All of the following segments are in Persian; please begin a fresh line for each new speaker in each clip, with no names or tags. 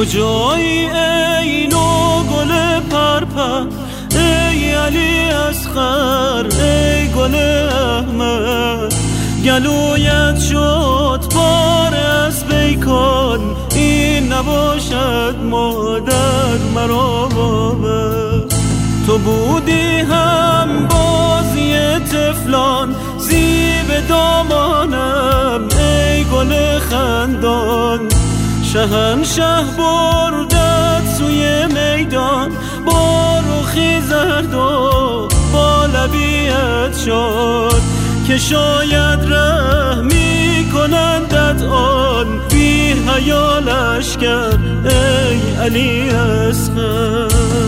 کجایی ای نو گل پرپر، ای علی اصغر، ای گل احمد. گلویت شد بار از بیکن، این نباشد مادر مرا باور. تو بودی هم بازی طفلان، زیب دامانم ای گل خندان. شهنشه بردت سوی میدان، با رخی زرد و با لبیت شد، که شاید رحمی کنندت آن بی حیا لشکر ای علی اصغر.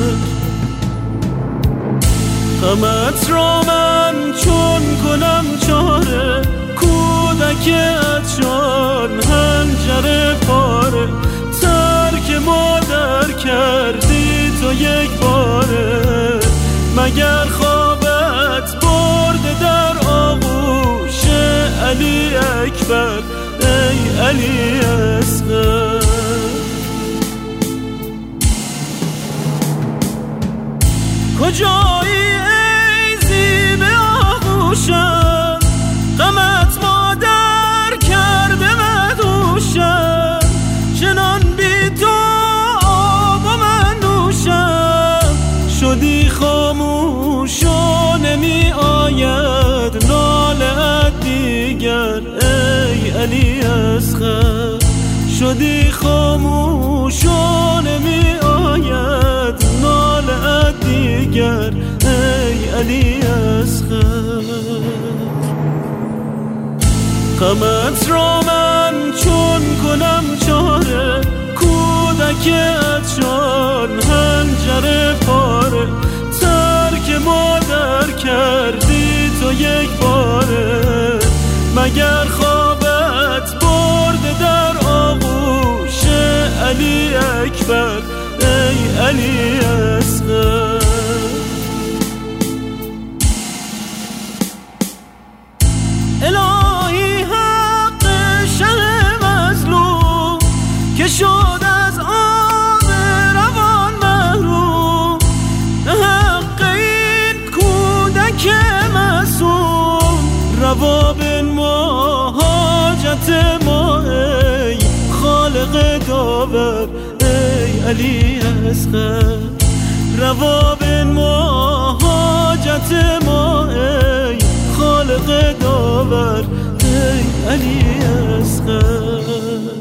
غمت را من چون کنم چاره، کودکت شان هنجر پاره. ترک مادر کردی تو یک باره، مگر خوابت برده در آغوش علی اکبر ای علی اصغر. کجایی ای زیب آغوشم، غمت مادر کرده مدوشم. چنان بی تو آب و من نوشم، شدی خاموش و نمی آید ناله دیگر ای علی اصغر. شدی خاموش و نمی آید ناله دیگر ای علی اصغر. غمت را من چون کنم چاره، کودکت شان هنجر پاره. ترک مادر کردی تو یک باره، مگر خوابت برده در آغوش علی اکبر ای علی اصغر. الهی حق شه مظلوم، که شد از آب روان محروم. حق این کودک معصوم، روا بنما حاجت ما ای خالق داور ای علی اصغر. روا بنما حاجت ما ای خالق داور ای علی اصغر.